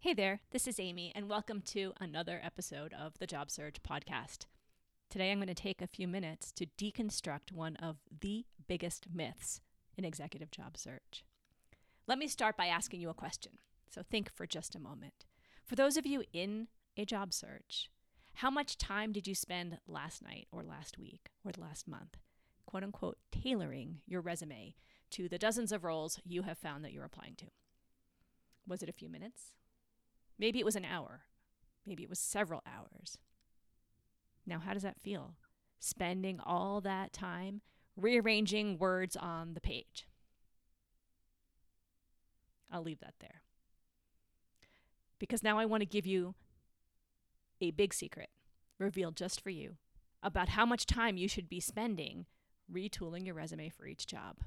Hey there, this is Amy, and welcome to another episode of the Job Search Podcast. Today I'm going to take a few minutes to deconstruct one of the biggest myths in executive job search. Let me start by asking you a question, so think for just a moment. For those of you in a job search, how much time did you spend last night or last week or the last month, quote unquote, tailoring your resume to the dozens of roles you have found that you're applying to? Was it a few minutes? Maybe it was an hour. Maybe it was several hours. Now, how does that feel? Spending all that time rearranging words on the page. I'll leave that there. Because now I want to give you a big secret revealed just for you about how much time you should be spending retooling your resume for each job.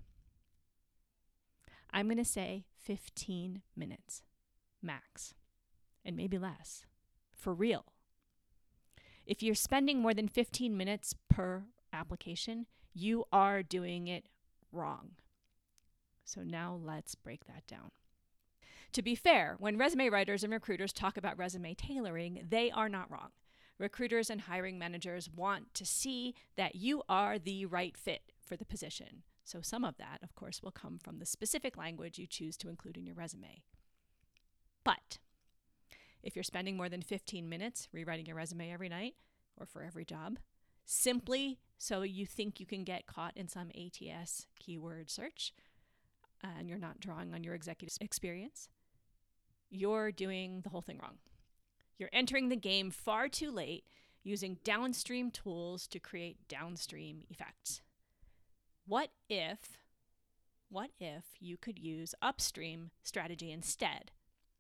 I'm going to say 15 minutes max, and maybe less, for real. If you're spending more than 15 minutes per application, you are doing it wrong. So now let's break that down. To be fair, when resume writers and recruiters talk about resume tailoring, they are not wrong. Recruiters and hiring managers want to see that you are the right fit for the position. So some of that, of course, will come from the specific language you choose to include in your resume. But if you're spending more than 15 minutes rewriting your resume every night or for every job, simply so you think you can get caught in some ATS keyword search and you're not drawing on your executive experience, you're doing the whole thing wrong. You're entering the game far too late using downstream tools to create downstream effects. What if you could use upstream strategy instead?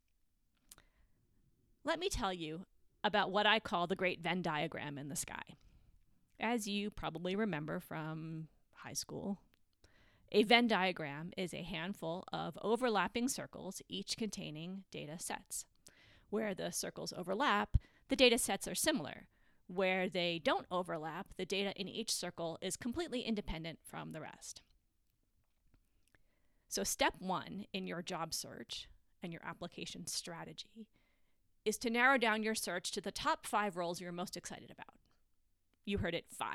Let me tell you about what I call the great Venn diagram in the sky. As you probably remember from high school, a Venn diagram is a handful of overlapping circles, each containing data sets. Where the circles overlap, the data sets are similar. Where they don't overlap, the data in each circle is completely independent from the rest. So step one in your job search and your application strategy is to narrow down your search to the top 5 roles you're most excited about. You heard it, 5.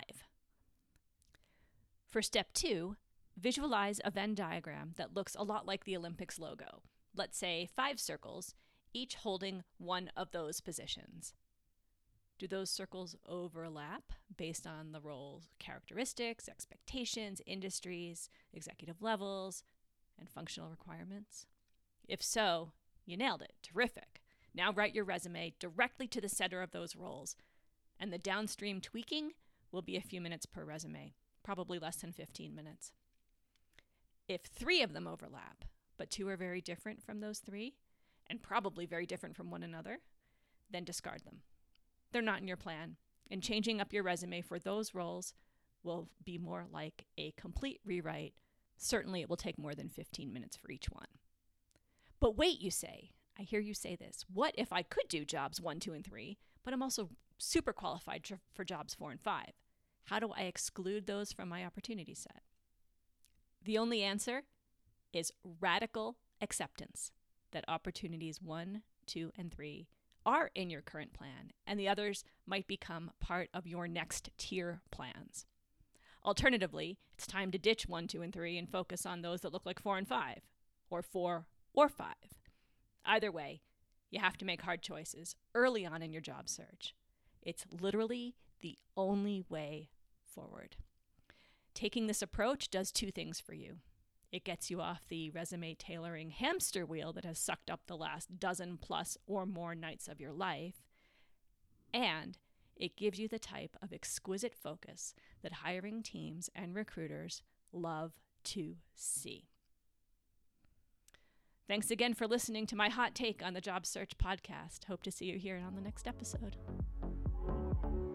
For step 2, visualize a Venn diagram that looks a lot like the Olympics logo. Let's say 5 circles, each holding one of those positions. Do those circles overlap based on the role's characteristics, expectations, industries, executive levels, and functional requirements? If so, you nailed it. Terrific. Now write your resume directly to the center of those roles, and the downstream tweaking will be a few minutes per resume, probably less than 15 minutes. If 3 of them overlap, but 2 are very different from those 3, and probably very different from one another, then discard them. They're not in your plan, and changing up your resume for those roles will be more like a complete rewrite. Certainly it will take more than 15 minutes for each one. But wait, you say. I hear you say this. What if I could do jobs 1, 2, and 3, but I'm also super qualified for jobs 4 and 5? How do I exclude those from my opportunity set? The only answer is radical acceptance that opportunities 1, 2, and 3 are in your current plan, and the others might become part of your next tier plans. Alternatively, it's time to ditch 1, 2, and 3 and focus on those that look like 4 and 5, or 4 or 5. Either way, you have to make hard choices early on in your job search. It's literally the only way forward. Taking this approach does 2 things for you. It gets you off the resume tailoring hamster wheel that has sucked up the last dozen plus or more nights of your life, and it gives you the type of exquisite focus that hiring teams and recruiters love to see. Thanks again for listening to my hot take on the Job Search Podcast. Hope to see you here on the next episode.